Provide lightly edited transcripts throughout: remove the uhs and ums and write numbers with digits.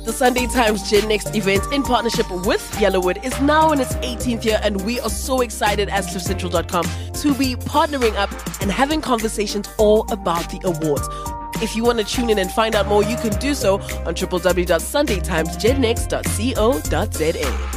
The Sunday Times Gen Next event in partnership with Yellowwood is now in its 18th year, and we are so excited as CliffCentral.com to be partnering up and having conversations all about the awards. If you want to tune in and find out more, you can do so on www.sundaytimesgennext.co.za.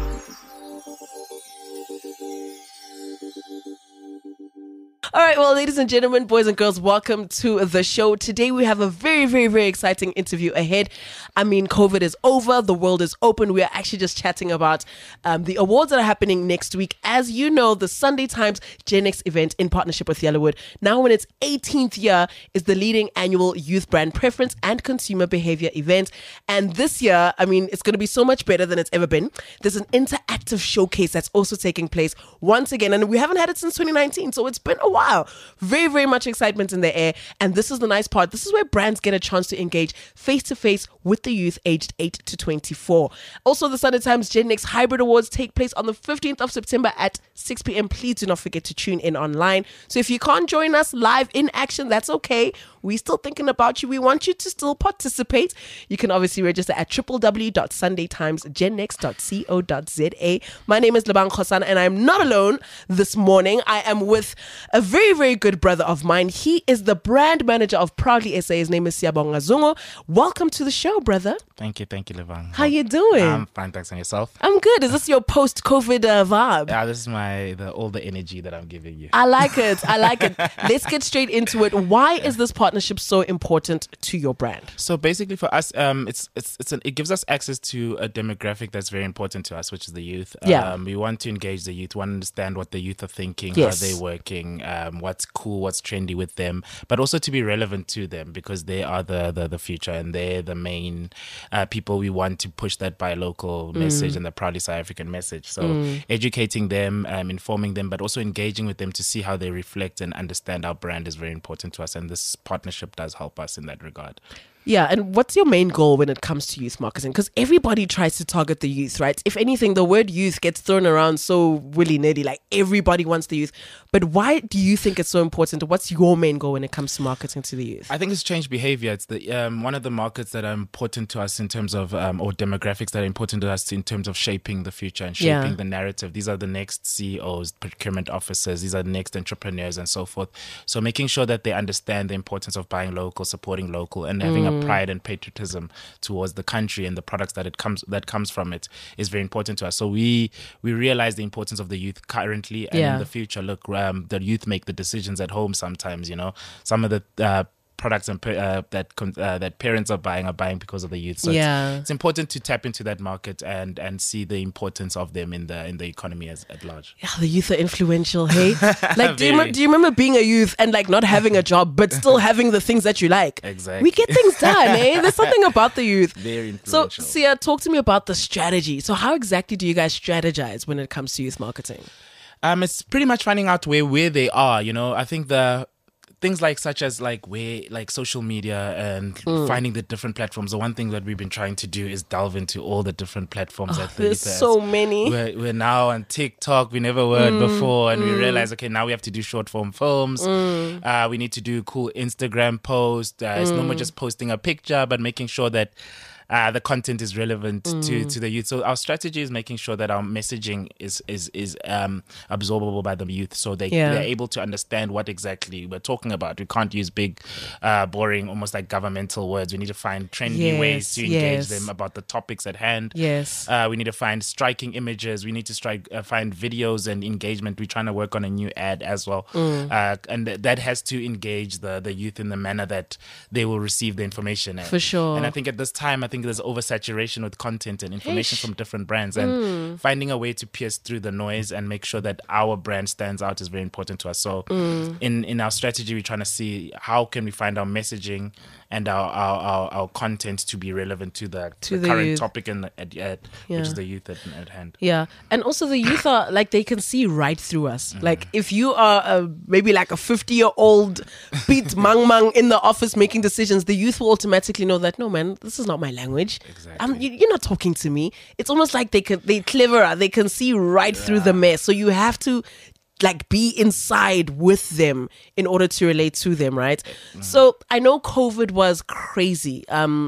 All right, well, ladies and gentlemen, boys and girls, welcome to the show. Today, we have a very, very, very exciting interview ahead. I mean, COVID is over. The world is open. We are actually just chatting about the awards that are happening next week. As you know, the Sunday Times Gen Next event in partnership with Yellowwood, now in its 18th year, is the leading annual youth brand preference and consumer behavior event. And this year, I mean, it's going to be so much better than it's ever been. There's an interactive showcase that's also taking place once again. And we haven't had it since 2019, so it's been a while. Very, very much excitement in the air. And this is the nice part. This is where brands get a chance to engage face-to-face with the youth aged 8 to 24. Also, the Sunday Times Gen Next Hybrid Awards take place on the 15th of September at 6 p.m. Please do not forget to tune in online. So if you can't join us live in action, that's okay. We're still thinking about you. We want you to still participate. You can obviously register at www.sundaytimesgennext.co.za. My name is Lebang Khosan, and I'm not alone this morning. I am with a very, very good brother of mine. He is the brand manager of Proudly SA. His name is Siyabonga Zungu. Welcome to the show, brother. Thank you, Lebang. How you doing? I'm fine, thanks. And yourself? I'm good. Is this your post-COVID vibe? Yeah, this is all the energy that I'm giving you. I like it. Let's get straight into it. Why is this partnership so important to your brand? So basically, for us, it gives us access to a demographic that's very important to us, which is the youth. We want to engage the youth. We want to understand what the youth are thinking, how they're working, what's cool, what's trendy with them, but also to be relevant to them because they are the future and they're the main people. We want to push that buy local message and the Proudly South African message. So educating them, informing them, but also engaging with them to see how they reflect and understand our brand is very important to us. And this partnership does help us in that regard. Yeah, and what's your main goal when it comes to youth marketing? Because everybody tries to target the youth, right? If anything, the word youth gets thrown around so willy-nilly, like everybody wants the youth. But why do you think it's so important? What's your main goal when it comes to marketing to the youth? I think it's change behavior. It's the one of the markets that are important to us in terms of, or demographics that are important to us in terms of shaping the future and shaping the narrative. These are the next CEOs, procurement officers. These are the next entrepreneurs and so forth. So making sure that they understand the importance of buying local, supporting local, and having a pride and patriotism towards the country and the products that comes from it is very important to us. So we realize the importance of the youth currently and in the future. Look, the youth make the decisions at home sometimes. You know, some of the products and that parents are buying because of the youth. So it's important to tap into that market and see the importance of them in the economy at large. Yeah, the youth are influential, hey? Like, do you remember being a youth and like not having a job but still having the things that you like? Exactly. We get things done, eh? There's something about the youth. Very influential. So, Sia, talk to me about the strategy. So how exactly do you guys strategize when it comes to youth marketing? It's pretty much finding out where they are, you know. I think the things such as social media and finding the different platforms. The one thing that we've been trying to do is delve into all the different platforms. There's so many. We're now on TikTok. We never were before, and we realize, okay, now we have to do short form films. We need to do cool Instagram posts. It's no more just posting a picture, but making sure that the content is relevant to the youth. So our strategy is making sure that our messaging is absorbable by the youth, so they're able to understand what exactly we're talking about. We can't use big, boring, almost like governmental words. We need to find trendy ways to engage them about the topics at hand. We need to find striking images. We need to find videos and engagement. We're trying to work on a new ad as well, and that has to engage the youth in the manner that they will receive the information. For sure. And I think at this time, there's oversaturation with content and information from different brands, and finding a way to pierce through the noise and make sure that our brand stands out is very important to us. So in our strategy, we're trying to see how can we find our messaging and our content to be relevant to the current youth topic which is the youth at hand. Yeah. And also the youth are like, they can see right through us. Like if you are maybe like a 50-year-old beat mang in the office making decisions, the youth will automatically know that, no man, this is not my language. Exactly. You're not talking to me. It's almost like they're cleverer. They can see right through the mess. So you have to like be inside with them in order to relate to them, right? So I know COVID was crazy.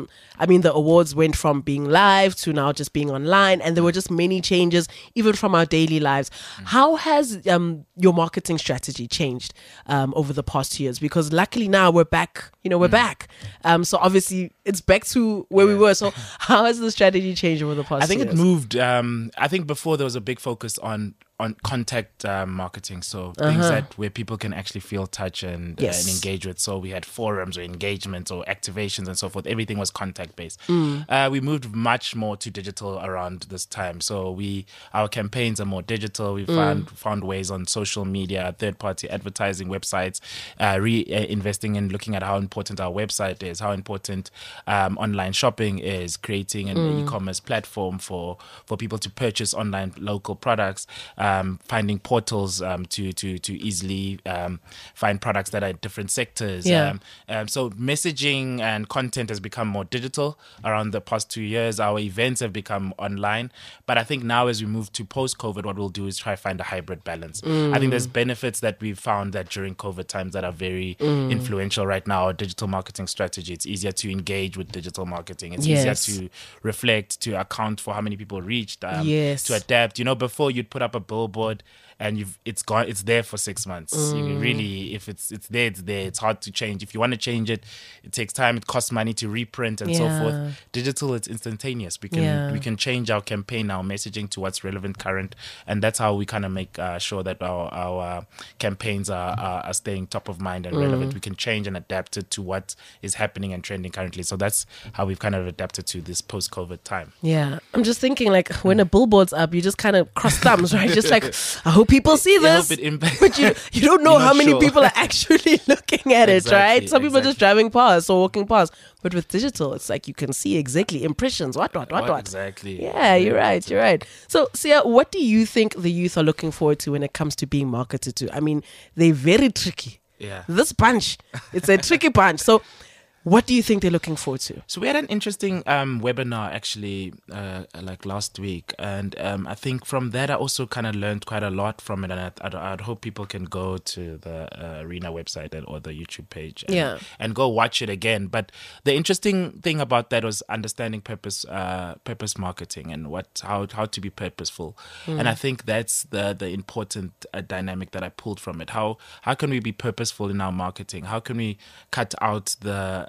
I mean, the awards went from being live to now just being online, and there were just many changes, even from our daily lives. How has your marketing strategy changed over the past years? Because luckily now we're back, we're back. So obviously it's back to where we were. So how has the strategy changed over the past years? I think it moved. I think before there was a big focus on contact marketing, so things that where people can actually feel, touch, and engage with. So we had forums or engagements or activations and so forth. Everything was contact based. We moved much more to digital around this time. So our campaigns are more digital. We found ways on social media, third party advertising, websites, investing in looking at how important our website is, how important online shopping is, creating an e-commerce platform for people to purchase online local products. Finding portals to easily find products that are in different sectors. So messaging and content has become more digital around the past 2 years. Our events have become online. But I think now as we move to post-COVID, what we'll do is try to find a hybrid balance. I think there's benefits that we've found that during COVID times that are very influential right now. Our digital marketing strategy, it's easier to engage with digital marketing. It's easier to reflect, to account for how many people reached, to adapt. Before you'd put up a billboard and it's gone, it's there for 6 months. You really, if it's there, it's there. It's hard to change. If you want to change it, it takes time. It costs money to reprint and so forth. Digital, it's instantaneous. We can change our campaign, our messaging to what's relevant, current, and that's how we kind of make sure that our campaigns are staying top of mind and relevant. We can change and adapt it to what is happening and trending currently. So that's how we've kind of adapted to this post-COVID time. Yeah, I'm just thinking like when a billboard's up, you just kind of cross thumbs, right? Just like, I hope people see this, but you don't know how many people are actually looking at it, right? Some people are just driving past or walking past. But with digital, it's like you can see exactly impressions, what. Exactly. Yeah, you're right. So, Sia, what do you think the youth are looking forward to when it comes to being marketed to? I mean, they're very tricky. Yeah. This bunch, it's a tricky bunch. So, what do you think they're looking forward to? So we had an interesting webinar actually like last week, and I think from that I also kind of learned quite a lot from it, and I'd hope people can go to the Arena website or the YouTube page and go watch it again. But the interesting thing about that was understanding purpose marketing and how to be purposeful, and I think that's the important dynamic that I pulled from it. How can we be purposeful in our marketing? How can we cut out the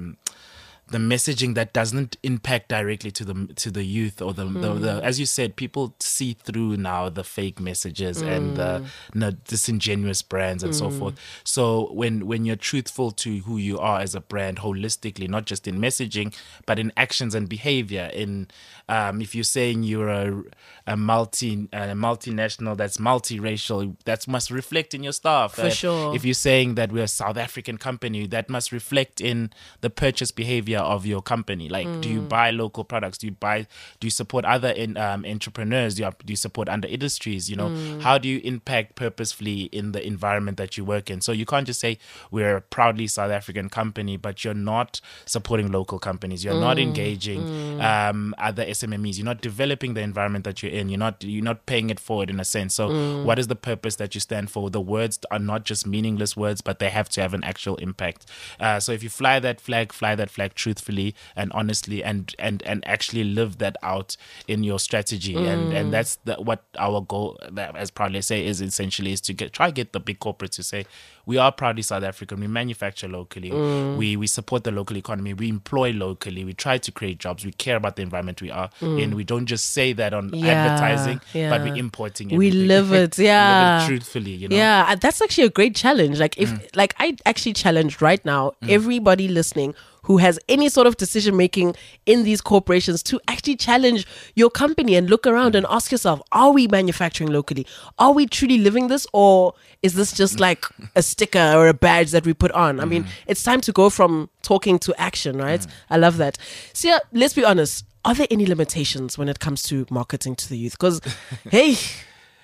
messaging that doesn't impact directly to the youth or the as you said, people see through now the fake messages and the disingenuous brands and so forth. So when you're truthful to who you are as a brand holistically, not just in messaging but in actions and behavior, in if you're saying you're a multinational that's multiracial, that must reflect in your staff. For sure. If you're saying that we're a South African company, that must reflect in the purchase behavior of your company. Like, do you buy local products? Do you support other entrepreneurs? Do you support under industries? How do you impact purposefully in the environment that you work in? So you can't just say we're a proudly South African company, but you're not supporting local companies. You're not engaging other SMMEs. You're not developing the environment that you're in. You're not paying it forward in a sense. So what is the purpose that you stand for? The words are not just meaningless words, but they have to have an actual impact. So if you fly that flag truthfully and honestly, and actually live that out in your strategy, and that's what our goal, as Proudly SA, is essentially is to try get the big corporates to say we are proudly South African. We manufacture locally. We support the local economy. We employ locally. We try to create jobs. We care about the environment we are in. We don't just say that on advertising, but we're importing everything. We live it, we live it truthfully, Yeah, that's actually a great challenge. Like if I actually challenge right now everybody listening who has any sort of decision making in these corporations to actually challenge your company and look around and ask yourself, are we manufacturing locally? Are we truly living this, or is this just like a sticker or a badge that we put on? I mean, it's time to go from talking to action, right? I love that. So yeah, let's be honest. Are there any limitations when it comes to marketing to the youth? Because, hey,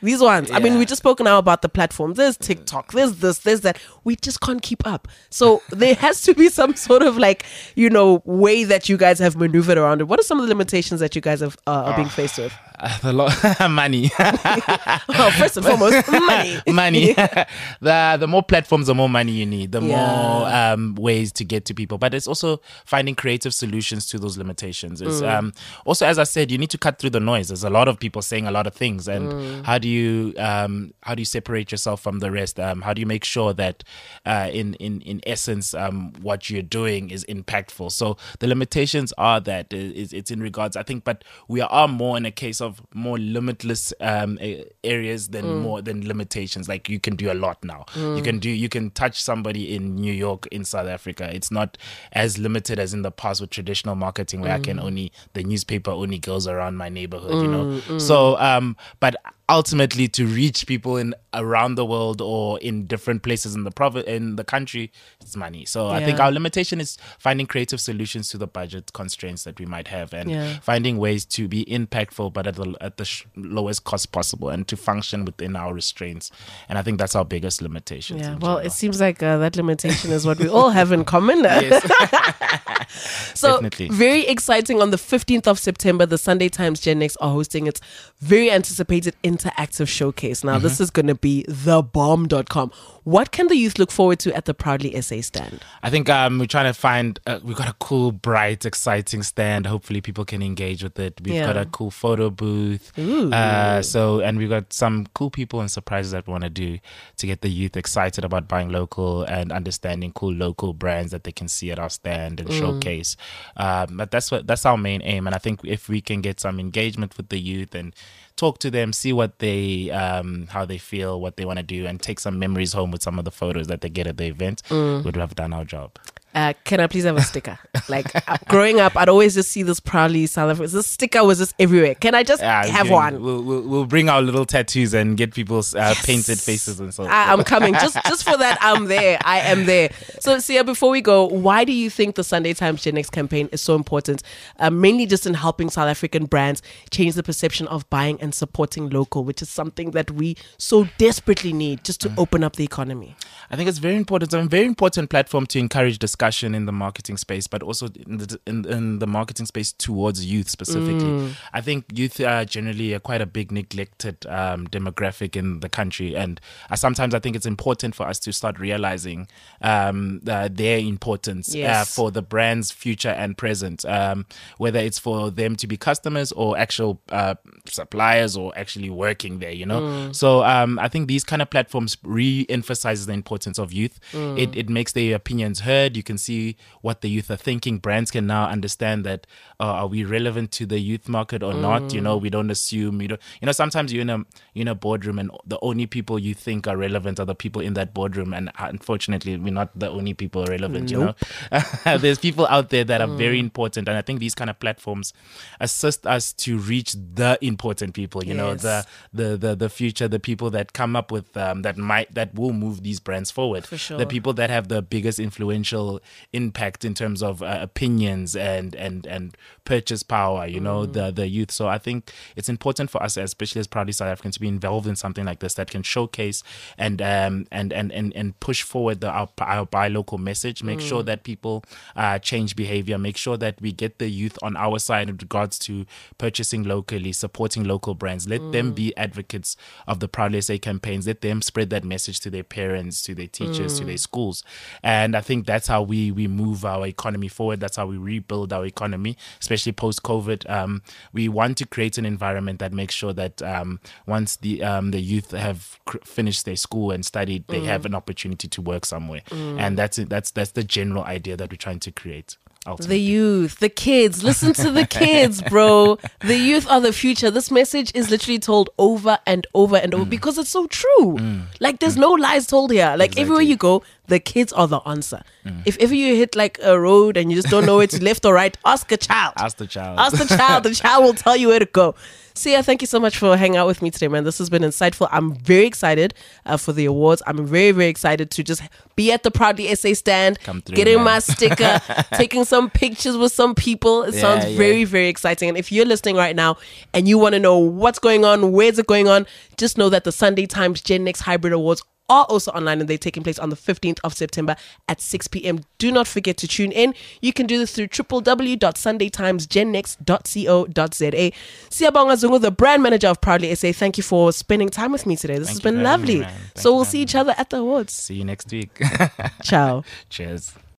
These ones. I mean, Yeah. we just spoke now about the platforms. There's TikTok, there's this, there's that. We just can't keep up. So there has to be some sort of like, way that you guys have maneuvered around it. What are some of the limitations that you guys have are being faced with? Money. Well, first and foremost, money. Money. The more platforms, the more money you need, the Yeah. more ways to get to people. But it's also finding creative solutions to those limitations. It's, also, as I said, you need to cut through the noise. There's a lot of people saying a lot of things, and how do you separate yourself from the rest? How do you make sure that in essence what you're doing is impactful? So the limitations are that it's in regards, I think, but we are more in a case of more limitless areas than more than limitations. Like you can do a lot now. You can touch somebody in New York, in South Africa. It's not as limited as in the past with traditional marketing where the newspaper only goes around my neighborhood, So but ultimately to reach people in around the world or in different places in the country, it's money. So I think our limitation is finding creative solutions to the budget constraints that we might have, and finding ways to be impactful but at the lowest cost possible, and to function within our restraints. And I think that's our biggest limitation. Yeah, well, it seems like that limitation is what we all have in common. Yes. So Definitely. Very exciting. On the 15th of September, the Sunday Times Gen Next are hosting its very anticipated interactive showcase. Now, this is going to be thebomb.com. What can the youth look forward to at the Proudly SA stand? I think we're trying to find, we've got a cool, bright, exciting stand. Hopefully people can engage with it. We've got a cool photo booth. And we've got some cool people and surprises that we want to do to get the youth excited about buying local and understanding cool local brands that they can see at our stand and showcase. But that's our main aim. And I think if we can get some engagement with the youth and talk to them, see what they how they feel, what they want to do, and take some memories home with some of the photos that they get at the event, we'd have done our job. Can I please have a sticker? Like growing up, I'd always just see this Proudly South Africa. This sticker was just everywhere. Can I just have one? We'll bring our little tattoos and get people's painted faces and so. I'm coming. Just for that, I'm there. I am there. So, Sia, before we go, why do you think the Sunday Times Gen Next campaign is so important? Mainly just in helping South African brands change the perception of buying and supporting local, which is something that we so desperately need just to open up the economy. I think it's very important. It's a very important platform to encourage discussion in the marketing space, but also in the marketing space towards youth specifically. I think youth are generally quite a big neglected demographic in the country, and sometimes I think it's important for us to start realizing their importance for the brand's future and present, whether it's for them to be customers or actual suppliers or actually working there, So I think these kind of platforms re-emphasizes the importance of youth. It makes their opinions heard. You can see what the youth are thinking. Brands can now understand that are we relevant to the youth market or not? We don't assume. Sometimes you're in a boardroom and the only people you think are relevant are the people in that boardroom, and unfortunately we're not the only people relevant. Nope. There's people out there that are very important, and I think these kind of platforms assist us to reach the important people. The future, the people that come up with that will move these brands forward. For sure. The people that have the biggest influential impact in terms of opinions and purchase power, the youth. So I think it's important for us, especially as Proudly South Africans, to be involved in something like this that can showcase and push forward our buy local message, make sure that people change behavior, make sure that we get the youth on our side in regards to purchasing locally, supporting local brands. Let them be advocates of the Proudly SA campaigns. Let them spread that message to their parents, to their teachers, to their schools. And I think that's how we move our economy forward. That's how we rebuild our economy, especially post-COVID. We want to create an environment that makes sure that once the youth have finished their school and studied, they have an opportunity to work somewhere. And that's the general idea that we're trying to create. Ultimately. The youth, the kids, listen to the kids, bro. The youth are the future. This message is literally told over and over and over because it's so true. Like there's no lies told here. Like everywhere you go, The kids are the answer. If ever you hit like a road and you just don't know it's left or right, ask a child. Ask the child. Ask the child. The child will tell you where to go. Sia, thank you so much for hanging out with me today, man. This has been insightful. I'm very excited for the awards. I'm very, very excited to just be at the Proudly SA stand, Come through, getting man. my sticker, taking some pictures with some people. It sounds very, very exciting. And if you're listening right now and you want to know what's going on, where's it going on, just know that the Sunday Times Gen Next Hybrid Awards are also online, and they're taking place on the 15th of September at 6 p.m. Do not forget to tune in. You can do this through www.sundaytimesgennext.co.za. Siyabonga Zungu, the brand manager of Proudly SA, thank you for spending time with me today. This has been lovely. So we'll see each other at the awards. See you next week. Ciao. Cheers.